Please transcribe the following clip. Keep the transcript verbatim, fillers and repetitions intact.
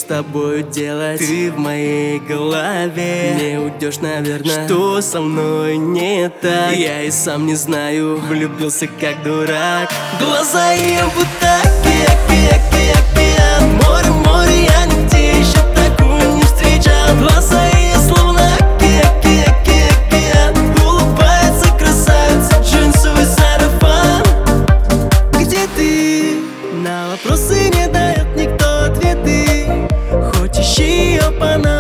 тобой делать? Ты в моей голове, не уйдешь, наверное. Что со мной не так? Я и сам не знаю, влюбился как дурак. Глаза ее будто океан, океан, море, море, я нигде еще такую не встречал. Глаза ее словно океан, океан, улыбается красавица, джинсовый сарафан. Где ты? На вопросы не дает никто ответы, хоть ищи ее по нам.